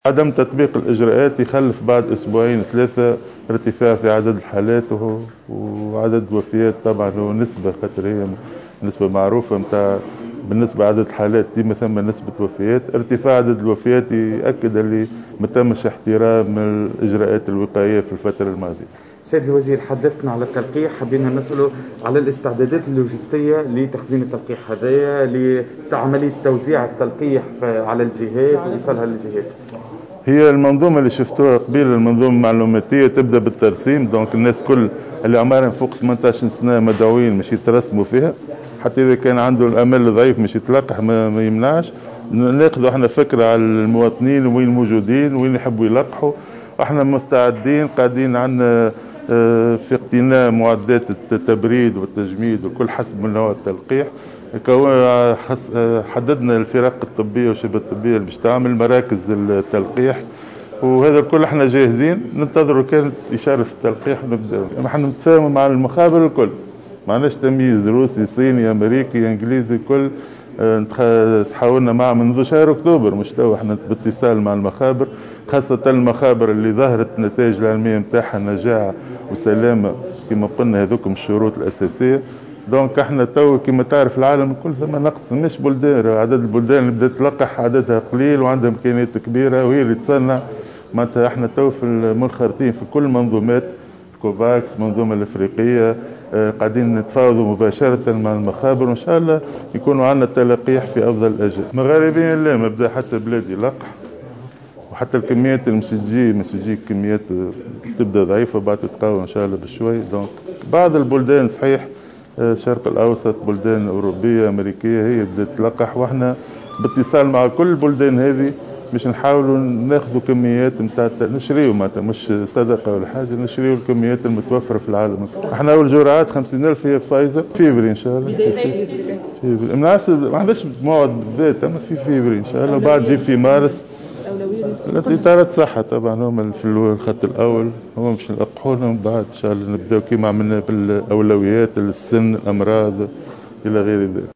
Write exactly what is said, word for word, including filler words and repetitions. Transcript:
عدم تطبيق الإجراءات يخلف بعد أسبوعين ثلاثة ارتفاع في عدد الحالات وعدد الوفيات. طبعا هو نسبة، خاطر هي نسبة معروفة متاع بالنسبة لعدد الحالات ديما ثم نسبة وفيات. ارتفاع عدد الوفيات يأكد اللي ما تمش احترام الإجراءات الوقائية في الفترة الماضية. سيد الوزير، حدثنا على التلقيح، حبينا نسأله على الاستعدادات اللوجستية لتخزين التلقيح هذايا، لعملية توزيع التلقيح على الجهات وإيصالها للجهات. هي المنظومة اللي شفتوها قبيل، المنظومة المعلوماتية تبدأ بالترسيم، دونك الناس كل اللي عمرهم فوق ثمانية عشر سنة مدعوين مش يترسموا فيها، حتى إذا كان عنده الأمل ضعيف مش يتلقح ما, ما يمنعش. ناخذوا احنا فكرة على المواطنين وين موجودين وين يحبوا يلقحوا، واحنا مستعدين قاعدين عندنا في اقتناء معدات التبريد والتجميد وكل حسب من نوع التلقيح. حددنا الفرق الطبية والشبه الطبية اللي باش تعمل مراكز التلقيح، وهذا الكل احنا جاهزين ننتظروا كانت إشارة في التلقيح ونبدأ. احنا نتفاهموا مع المخابر الكل، ما عندناش تمييز روسي صيني امريكي انجليزي، الكل تحاولنا معه منذ شهر اكتوبر، مش تو احنا باتصال مع المخابر، خاصة المخابر اللي ظهرت النتائج العلمية نتاعها نجاعة وسلامة كما قلنا، هذوكم الشروط الأساسية. دونك احنا تو كما تعرف العالم الكل ثم نقص، مش بلدان، عدد البلدان اللي بدات تلقح عددها قليل وعندها امكانيات كبيرة وهي اللي تصنع. معناتها احنا تو في المنخرطين في كل منظومات كوفاكس، المنظومة الافريقية، قاعدين نتفاوضوا مباشرة مع المخابر، وإن شاء الله يكونوا عندنا تلقيح في أفضل الأجل. مغاربين لا، مبدأ حتى بلادي لقح، وحتى الكميات اللي مش تجي مش تجي كميات تبدأ ضعيفة بعد تتقوى إن شاء الله بشوي. دونك بعض البلدان صحيح الشرق الأوسط، بلدان أوروبية أمريكية هي بدأت تلقح، وإحنا باتصال مع كل البلدان هذه باش نحاولوا ناخذوا كميات نتاع نشريوا، معناتها مش صدقه ولا حاجه، نشريوا الكميات المتوفره في العالم. احنا اول جرعات خمسين ألف هي فايزر فيفري ان شاء الله. فيفري ما عندناش موعد بالذات، اما في فيفري ان شاء الله، وبعد جي في مارس. التي إطارات صحة طبعا هم في الخط الأول، هم باش نلقحونا، بعد إن شاء الله نبداو كيما عملنا بالأولويات، السن، الأمراض إلى غير ذلك.